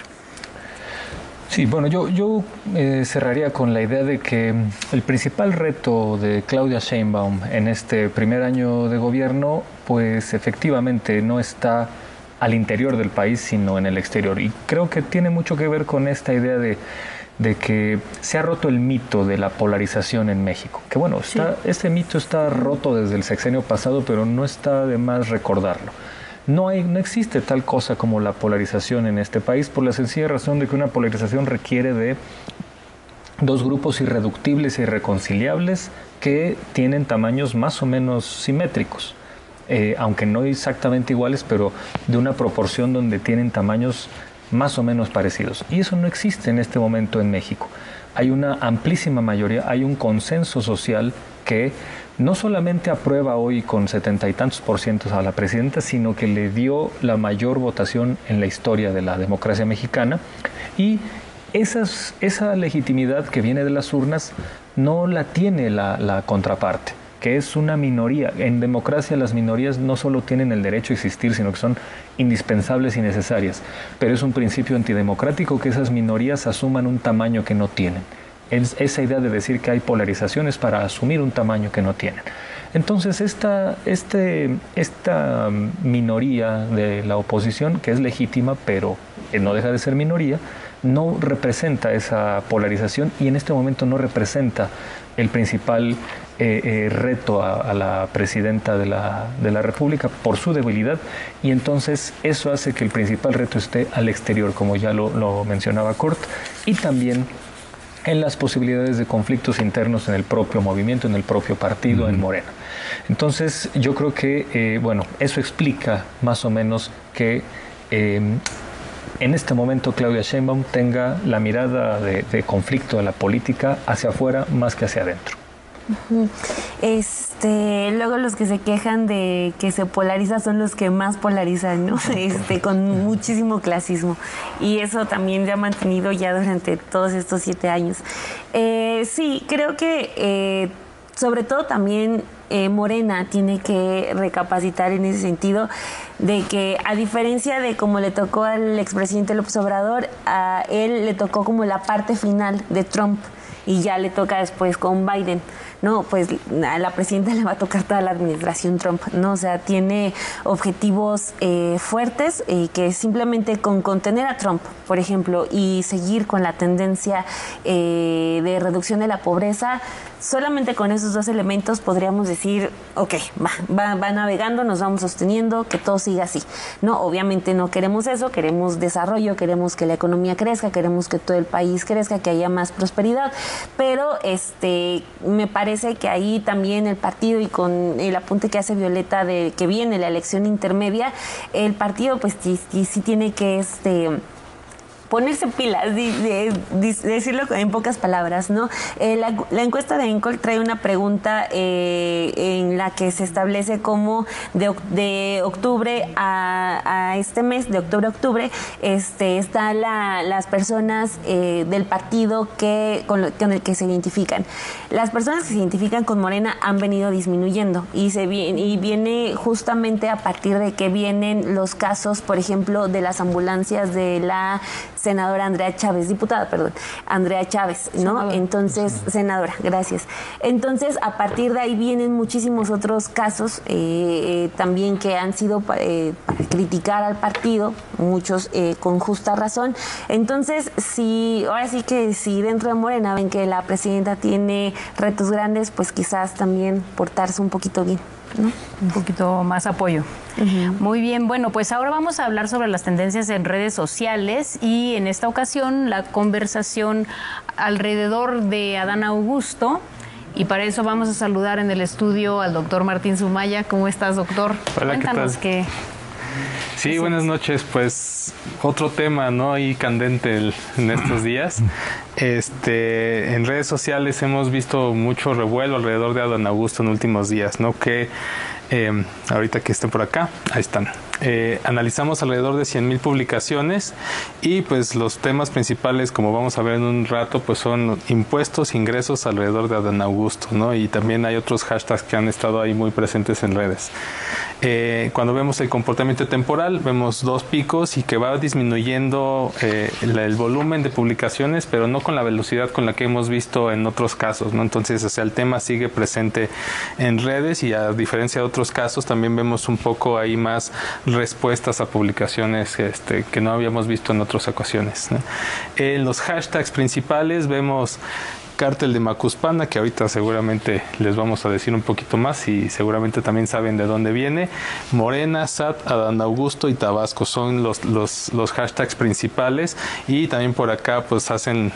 Sí, bueno, yo cerraría con la idea de que el principal reto de Claudia Sheinbaum en este primer año de gobierno, pues efectivamente no está al interior del país, sino en el exterior. Y creo que tiene mucho que ver con esta idea de que se ha roto el mito de la polarización en México. Que bueno, este mito está roto desde el sexenio pasado, pero no está de más recordarlo. No existe tal cosa como la polarización en este país, por la sencilla razón de que una polarización requiere de dos grupos irreductibles e irreconciliables que tienen tamaños más o menos simétricos, aunque no exactamente iguales, pero de una proporción donde tienen tamaños más o menos parecidos. Y eso no existe en este momento en México. Hay una amplísima mayoría, hay un consenso social que no solamente aprueba hoy con 70 y tantos % a la presidenta, sino que le dio la mayor votación en la historia de la democracia mexicana. Y esa legitimidad que viene de las urnas no la tiene la contraparte, que es una minoría. En democracia las minorías no solo tienen el derecho a existir, sino que son indispensables y necesarias. Pero es un principio antidemocrático que esas minorías asuman un tamaño que no tienen. Esa idea de decir que hay polarizaciones para asumir un tamaño que no tienen. Entonces esta minoría de la oposición, que es legítima, pero no deja de ser minoría, no representa esa polarización y en este momento no representa el principal reto a la presidenta de la República por su debilidad, y entonces eso hace que el principal reto esté al exterior, como ya lo mencionaba Kurt, y también en las posibilidades de conflictos internos en el propio movimiento, en el propio partido, en Morena. Entonces yo creo que, bueno, eso explica más o menos que en este momento Claudia Sheinbaum tenga la mirada de conflicto de la política hacia afuera más que hacia adentro. Luego los que se quejan de que se polariza son los que más polarizan, ¿no? Con muchísimo clasismo, y eso también se ha mantenido ya durante todos estos 7 años. Sí, creo que sobre todo también Morena tiene que recapacitar en ese sentido de que, a diferencia de como le tocó al expresidente López Obrador, a él le tocó como la parte final de Trump y ya le toca después con Biden. No, pues a la presidenta le va a tocar toda la administración Trump, ¿no? O sea, tiene objetivos fuertes que simplemente con contener a Trump, por ejemplo, y seguir con la tendencia de reducción de la pobreza, solamente con esos dos elementos podríamos decir, ok, va navegando, nos vamos sosteniendo, que todo siga así. No, obviamente no queremos eso, queremos desarrollo, queremos que la economía crezca, queremos que todo el país crezca, que haya más prosperidad, pero me parece que ahí también el partido, y con el apunte que hace Violeta de que viene la elección intermedia, el partido pues sí tiene que ponerse pilas, decirlo en pocas palabras, ¿no? La encuesta de Encol trae una pregunta en la que se establece cómo de octubre a este mes, de octubre a octubre, están las personas del partido con el que se identifican. Las personas que se identifican con Morena han venido disminuyendo y viene justamente a partir de que vienen los casos, por ejemplo, de las ambulancias de la senadora Andrea Chávez, diputada, perdón, Andrea Chávez, ¿no? Senadora. Entonces, senadora, gracias. Entonces, a partir de ahí vienen muchísimos otros casos también que han sido para criticar al partido, muchos con justa razón. Entonces, ahora sí que si dentro de Morena ven que la presidenta tiene retos grandes, pues quizás también portarse un poquito bien, ¿no? Un poquito más apoyo. Uh-huh. Muy bien, bueno, pues ahora vamos a hablar sobre las tendencias en redes sociales y en esta ocasión la conversación alrededor de Adán Augusto, y para eso vamos a saludar en el estudio al doctor Martín Sumaya. ¿Cómo estás, doctor? Hola, cuéntanos ¿qué tal? Sí, buenas noches. Pues otro tema, ¿no? Ahí candente en estos días. En redes sociales hemos visto mucho revuelo alrededor de Adán Augusto en últimos días, ¿no? Que ahorita que estén por acá, ahí están. Analizamos alrededor de 100,000 publicaciones y pues los temas principales, como vamos a ver en un rato, pues son impuestos, ingresos alrededor de Adán Augusto, ¿no? Y también hay otros hashtags que han estado ahí muy presentes en redes. Cuando vemos el comportamiento temporal, vemos dos picos y que va disminuyendo el volumen de publicaciones, pero no con la velocidad con la que hemos visto en otros casos, ¿no? Entonces, o sea, el tema sigue presente en redes y a diferencia de otros casos, también vemos un poco ahí más respuestas a publicaciones que no habíamos visto en otras ocasiones, ¿no? En los hashtags principales vemos Cártel de Macuspana, que ahorita seguramente les vamos a decir un poquito más y seguramente también saben de dónde viene. Morena, SAT, Adán Augusto y Tabasco son los hashtags principales, y también por acá pues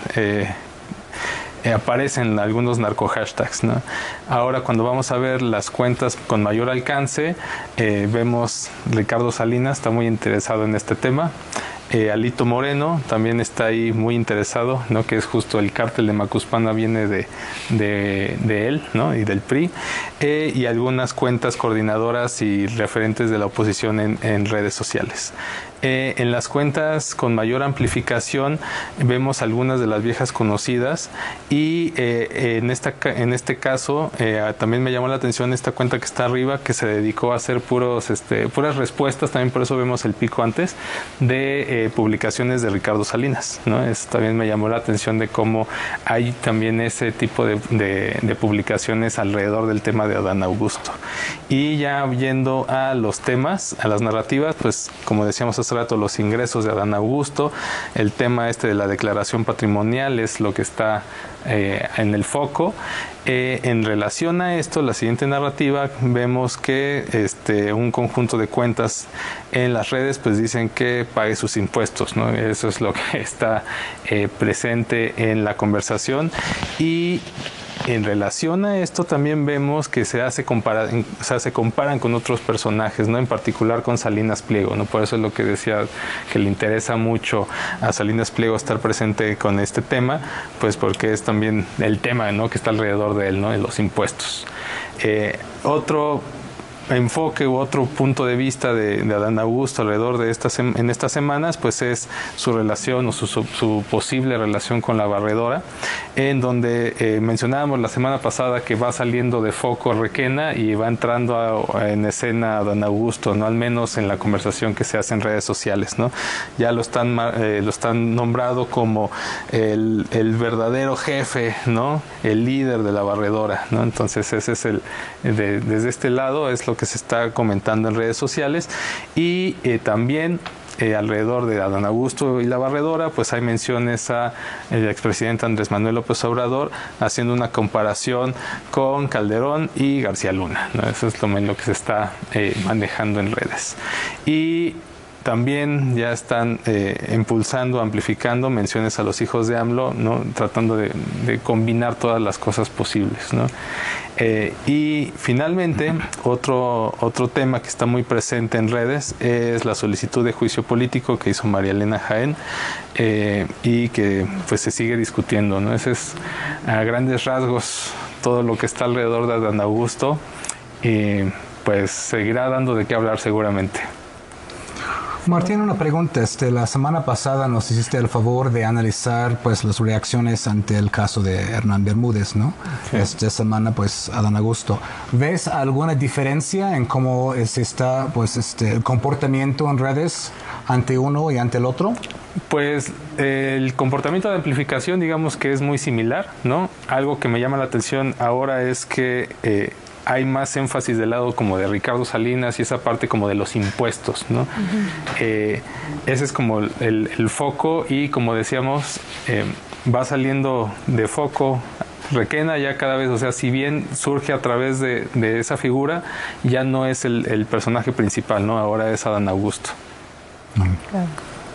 aparecen algunos narco hashtags, ¿no? Ahora, cuando vamos a ver las cuentas con mayor alcance, vemos Ricardo Salinas está muy interesado en este tema. Alito Moreno también está ahí muy interesado, ¿no? Que es justo el cártel de Macuspana, viene de él, ¿no? Y del PRI, y algunas cuentas coordinadoras y referentes de la oposición en redes sociales. En las cuentas con mayor amplificación vemos algunas de las viejas conocidas y en este caso también me llamó la atención esta cuenta que está arriba, que se dedicó a hacer puras respuestas, también por eso vemos el pico antes de publicaciones de Ricardo Salinas, ¿no? También me llamó la atención de cómo hay también ese tipo de publicaciones alrededor del tema de Adán Augusto. Y ya yendo a los temas, a las narrativas, pues como decíamos hace rato, los ingresos de Adán Augusto, el tema de la declaración patrimonial es lo que está en el foco. En relación a esto, la siguiente narrativa, vemos que un conjunto de cuentas en las redes pues dicen que pague sus impuestos, ¿no? Eso es lo que está presente en la conversación. Y en relación a esto también vemos que se comparan con otros personajes, ¿no? En particular con Salinas Pliego, ¿no? Por eso es lo que decía, que le interesa mucho a Salinas Pliego estar presente con este tema, pues porque es también el tema, ¿no? Que está alrededor de él, ¿no? De los impuestos. Otro enfoque u otro punto de vista de Adán Augusto alrededor de en estas semanas, pues es su relación o su posible relación con la barredora, en donde mencionábamos la semana pasada que va saliendo de foco Requena y va entrando en escena Adán Augusto, no, al menos en la conversación que se hace en redes sociales, ¿no? Ya lo están nombrado como el verdadero jefe, ¿no? El líder de la barredora, ¿no? Entonces ese es desde este lado es lo que se está comentando en redes sociales. Y también alrededor de Adán Augusto y la barredora, pues hay menciones a el expresidente Andrés Manuel López Obrador haciendo una comparación con Calderón y García Luna, ¿no? Eso es lo que se está manejando en redes. Y también ya están impulsando, amplificando menciones a los hijos de AMLO, ¿no? Tratando de combinar todas las cosas posibles, ¿no? Y finalmente, otro tema que está muy presente en redes es la solicitud de juicio político que hizo María Elena Jaén y que pues se sigue discutiendo, ¿no? Ese es a grandes rasgos todo lo que está alrededor de Adán Augusto y pues seguirá dando de qué hablar seguramente. Martín, una pregunta. La semana pasada nos hiciste el favor de analizar pues las reacciones ante el caso de Hernán Bermúdez, ¿no? Sí. Esta semana, pues, Adán Augusto. ¿Ves alguna diferencia en cómo está pues el comportamiento en redes ante uno y ante el otro? Pues el comportamiento de amplificación, digamos que es muy similar, ¿no? Algo que me llama la atención ahora es que hay más énfasis del lado como de Ricardo Salinas y esa parte como de los impuestos, ¿no? Ese es como el foco y como decíamos, va saliendo de foco Requena ya cada vez, o sea, si bien surge a través de esa figura, ya no es el personaje principal, ¿no? Ahora es Adán Augusto. Claro.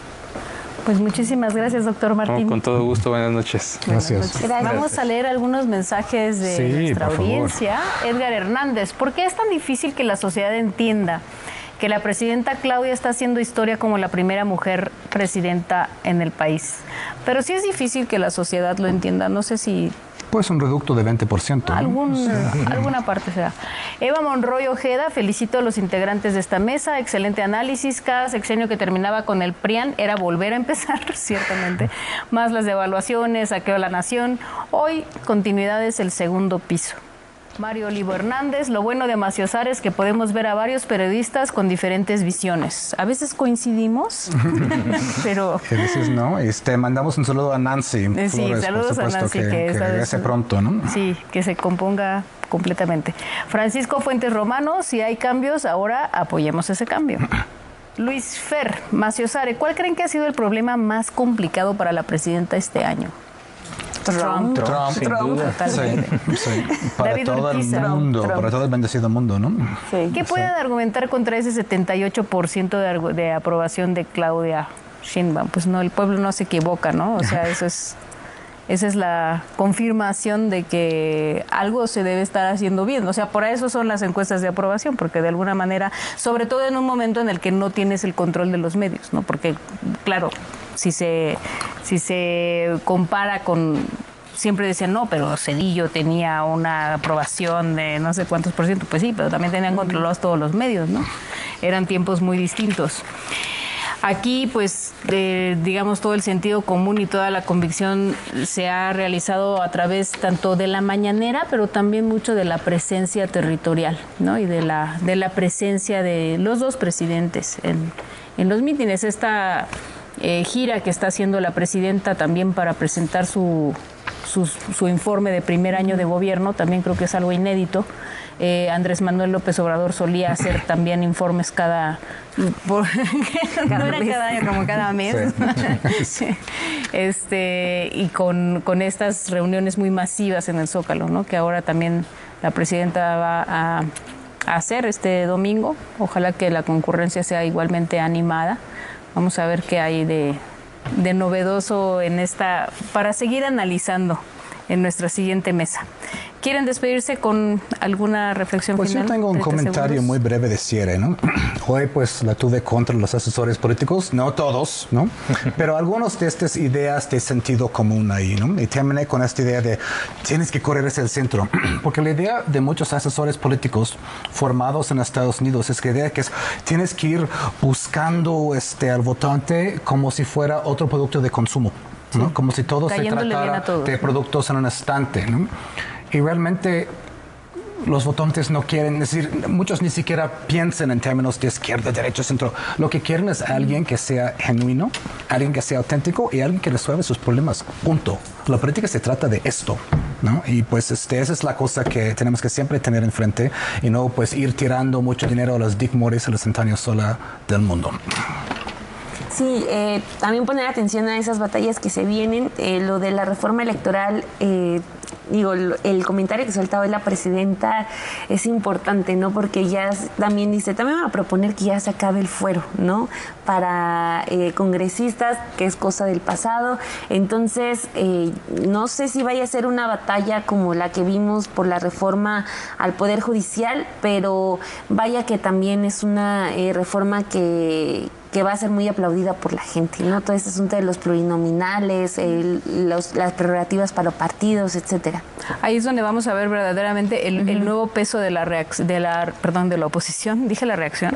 Pues muchísimas gracias, doctor Martín. No, con todo gusto, buenas noches. Gracias. Vamos a leer algunos mensajes de nuestra audiencia. Edgar Hernández, ¿por qué es tan difícil que la sociedad entienda que la presidenta Claudia está haciendo historia como la primera mujer presidenta en el país? Pero sí es difícil que la sociedad lo entienda, no sé si... Pues un reducto de 20%. Alguna parte será. Eva Monroy Ojeda, felicito a los integrantes de esta mesa, excelente análisis. Cada sexenio que terminaba con el PRIAN era volver a empezar, ciertamente. Más las devaluaciones, saqueo a la nación. Hoy, continuidad es el segundo piso. Mario Olivo Hernández, lo bueno de Maciosar es que podemos ver a varios periodistas con diferentes visiones. A veces coincidimos, pero... A veces no. Mandamos un saludo a Nancy Flores, sí, saludos a Nancy, que regrese pronto, ¿no? Sí, que se componga completamente. Francisco Fuentes Romano, si hay cambios, ahora apoyemos ese cambio. Luis Fer, Maciosare, ¿cuál creen que ha sido el problema más complicado para la presidenta este año? Trump, sin duda. Sí. Para David todo Urquiza. el mundo, para todo el bendecido mundo, ¿no? Sí. ¿Qué pueden argumentar contra ese 78% de aprobación de Claudia Sheinbaum? Pues no, el pueblo no se equivoca, ¿no? O sea, esa es la confirmación de que algo se debe estar haciendo bien. O sea, por eso son las encuestas de aprobación, porque de alguna manera, sobre todo en un momento en el que no tienes el control de los medios, ¿no? Porque, claro, si se compara con... Siempre decían, no, pero Zedillo tenía una aprobación de no sé cuántos %. Pues sí, pero también tenían controlados todos los medios, ¿no? Eran tiempos muy distintos. Aquí, pues, digamos, todo el sentido común y toda la convicción se ha realizado a través tanto de la mañanera, pero también mucho de la presencia territorial, ¿no? Y de la presencia de los dos presidentes en los mítines. Esta gira que está haciendo la presidenta también para presentar su informe de primer año de gobierno, también creo que es algo inédito. Andrés Manuel López Obrador solía hacer también informes no era cada año, como cada mes. Sí. Y con estas reuniones muy masivas en el Zócalo, ¿no? Que ahora también la presidenta va a hacer este domingo. Ojalá que la concurrencia sea igualmente animada. Vamos a ver qué hay de novedoso en esta, para seguir analizando en nuestra siguiente mesa. ¿Quieren despedirse con alguna reflexión pues final? Yo tengo un comentario segundos. muy breve de cierre, ¿no? Hoy pues la tuve contra los asesores políticos, no todos, ¿no? Pero algunos de estas ideas de sentido común ahí, ¿no? Y terminé con esta idea de tienes que correr hacia el centro, porque la idea de muchos asesores políticos formados en Estados Unidos es que la idea que es tienes que ir buscando al votante como si fuera otro producto de consumo, ¿no? Sí. Como si todo se tratara de productos en un estante, ¿no? Y realmente los votantes no quieren, es decir, muchos ni siquiera piensan en términos de izquierda, derecha, centro. Lo que quieren es alguien que sea genuino, alguien que sea auténtico y alguien que resuelva sus problemas. Punto. La política se trata de esto, ¿no? Y pues esa es la cosa que tenemos que siempre tener enfrente y no pues ir tirando mucho dinero a los Dick Morris y los Antonio Sola del mundo. Sí, también poner atención a esas batallas que se vienen. Lo de la reforma electoral, el comentario que soltaba hoy la presidenta es importante, ¿no? Porque ya también dice, también van a proponer que ya se acabe el fuero, ¿no? Para congresistas, que es cosa del pasado. Entonces, no sé si vaya a ser una batalla como la que vimos por la reforma al Poder Judicial, pero vaya que también es una reforma que va a ser muy aplaudida por la gente, ¿no? Todo este asunto de los plurinominales, las prerrogativas para los partidos, etcétera. Ahí es donde vamos a ver verdaderamente el nuevo peso de la oposición, dije la reacción,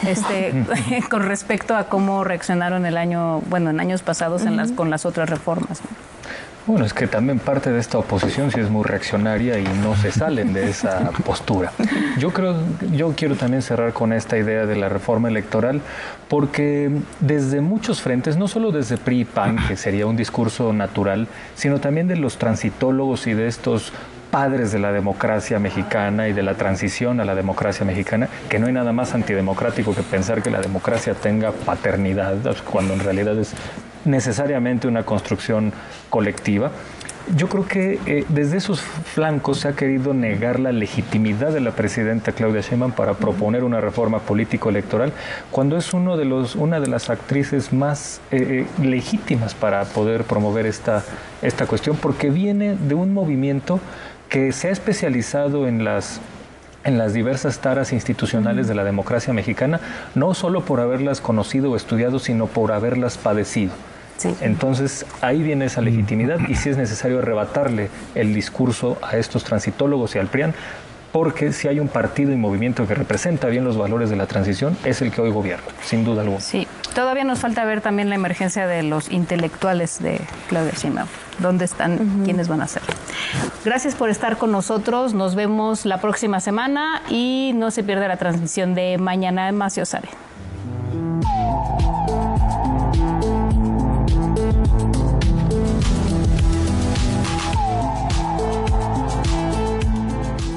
con respecto a cómo reaccionaron en años pasados con las otras reformas, ¿no? Bueno, es que también parte de esta oposición sí es muy reaccionaria y no se salen de esa postura. Yo quiero también cerrar con esta idea de la reforma electoral, porque desde muchos frentes, no solo desde PRI y PAN, que sería un discurso natural, sino también de los transitólogos y de estos padres de la democracia mexicana y de la transición a la democracia mexicana, que no hay nada más antidemocrático que pensar que la democracia tenga paternidad, cuando en realidad es necesariamente una construcción colectiva. Yo creo que desde esos flancos se ha querido negar la legitimidad de la presidenta Claudia Sheinbaum para proponer una reforma político-electoral, cuando es una de las actrices más legítimas para poder promover esta cuestión, porque viene de un movimiento que se ha especializado en las diversas taras institucionales de la democracia mexicana, no solo por haberlas conocido o estudiado, sino por haberlas padecido. Sí. Entonces, ahí viene esa legitimidad y sí es necesario arrebatarle el discurso a estos transitólogos y al PRIAN, porque si hay un partido y movimiento que representa bien los valores de la transición, es el que hoy gobierna, sin duda alguna. Sí, todavía nos falta ver también la emergencia de los intelectuales de Claudia Sheinbaum. ¿Dónde están? ¿Quiénes van a ser? Gracias por estar con nosotros. Nos vemos la próxima semana y no se pierda la transmisión de Mañana en Macio Sare.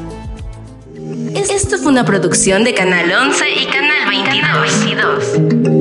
Esto fue una producción de Canal 11 y Canal 22.